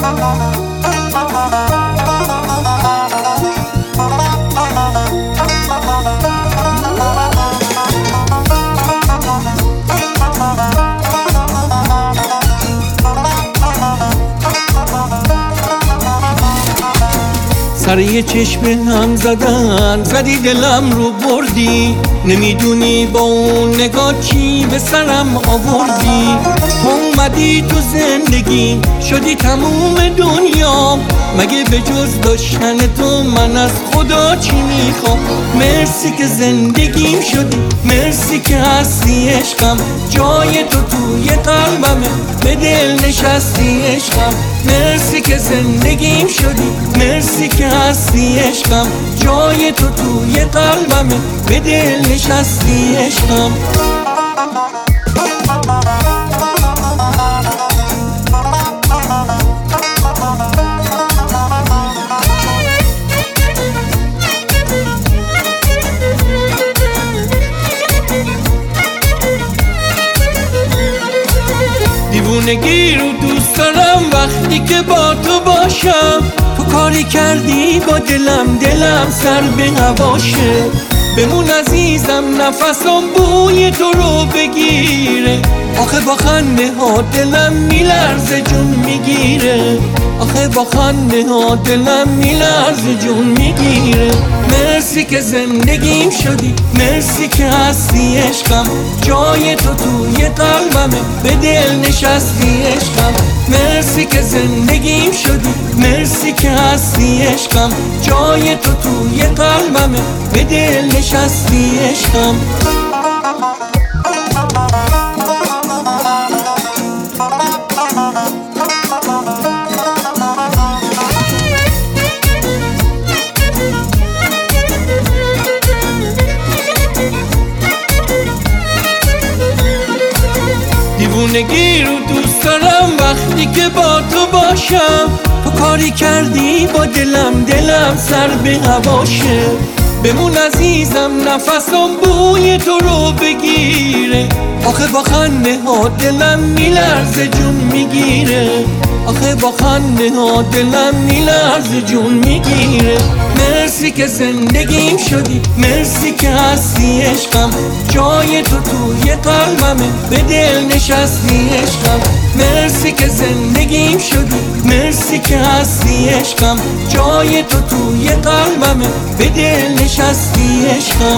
سر یه چشم هم زدن زدی دلم رو بردی، نمیدونی با اون نگاه چی به سرم آوردی. اومدی تو زندگی شدی تموم دنیا، مگه به جز داشتن تو من از خدا چی میخوام؟ مرسی که زندگیم شدی، مرسی که هستی عشقم، جای تو توی قلبمه، به دل نشستی عشقم. مرسی که زندگیم شدی، مرسی که هستی عشقم، جای تو توی قلبمه، به دل نشستی عشقم. دیوونگی رو دوست دارم وقتی که با تو باشم، تو کاری کردی با دلم سر به هواشه. بمون عزیزم نفسم بوی تو رو بگیره، آخه با خنده ها دلم میلرزه جون میگیره، آخه با خنده ها دلم میلرزه جون میگیره. مرسی که زندگیم شدی، مرسی که هستی عشقم، جای تو توی قلبمه، به دل نشستی عشقم. مرسی که زندگیم شدی، مرسی که هستی عشقم، جای تو توی قلبمه، به دل نشستی عشقم. دیوونگی رو دوست دارم وقتی که با تو باشم، تو کاری کردی با دلم سر به هواشه. بمون عزیزم نفسم بوی تو رو بگیره، آخه با خنده ها دلم میلرزه جون میگیره، آخه با خنده ها دلم میلرزه جون میگیره. مرسی که زندگیم شدی، مرسی که هستی عشقم، جای تو توی قلبمه، به دل نشستی عشقم. مرسی که زندگیم شدی، مرسی که هستی عشقم، جای تو توی قلبمه، به دل نشستی عشقم.